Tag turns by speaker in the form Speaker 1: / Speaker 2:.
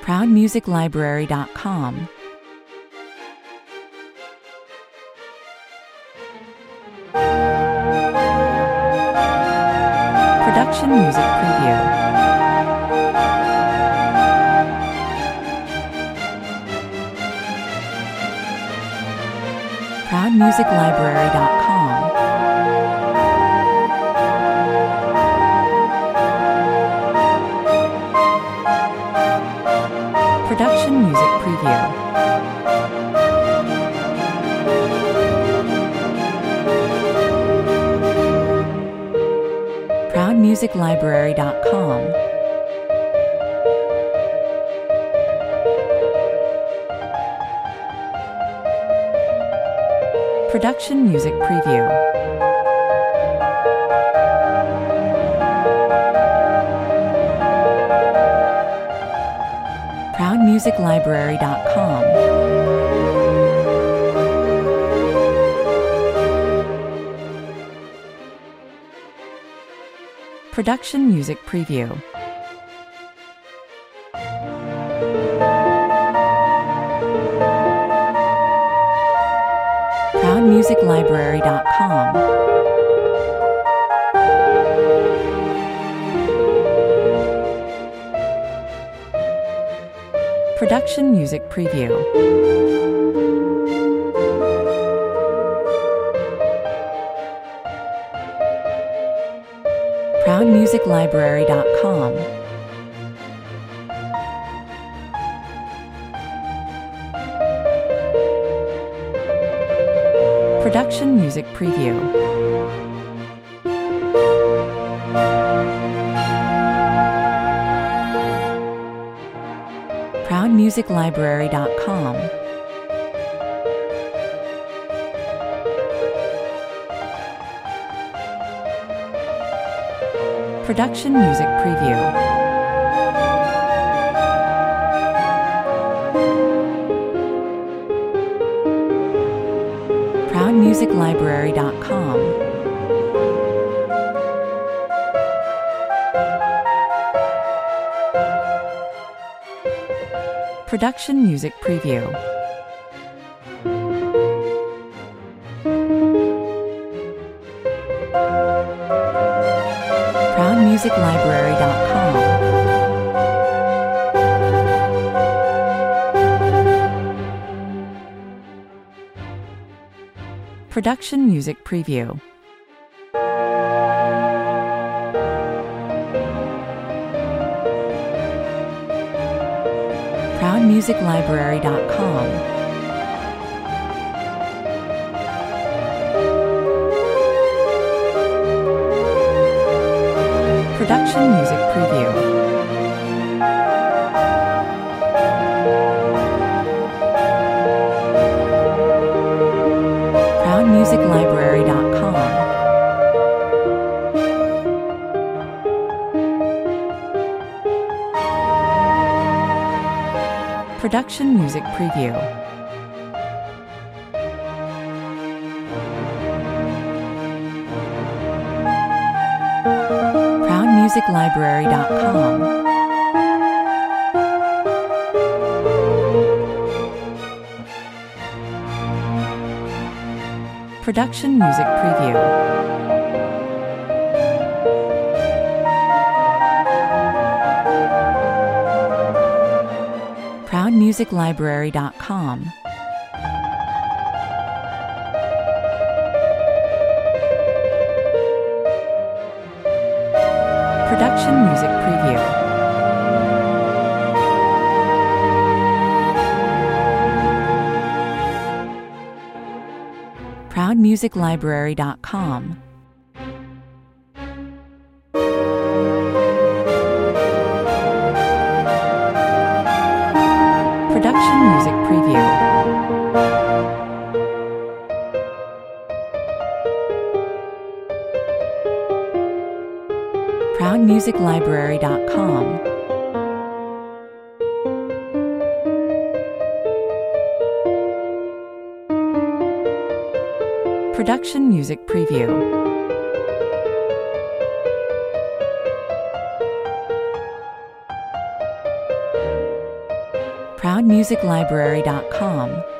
Speaker 1: ProudMusicLibrary.com. Production Music Preview. ProudMusicLibrary.com. Production Music Preview. ProudMusicLibrary.com. Production Music Preview. ProudMusicLibrary.com. Production Music Preview. ProudMusicLibrary.com. Production Music Preview. ProudMusicLibrary.com. Production Music Preview. ProudMusicLibrary.com. Production Music Preview. ProudMusicLibrary.com. Production Music Preview. ProudMusicLibrary.com. Production Music Preview. ProudMusicLibrary.com. Production Music Preview. ProudMusicLibrary.com. Production Music Preview. ProudMusicLibrary.com. Production Music Preview. ProudMusicLibrary.com. Production Music Preview. ProudMusicLibrary.com. Production Music Preview. ProudMusicLibrary.com. Production Music Preview. proudmusiclibrary.com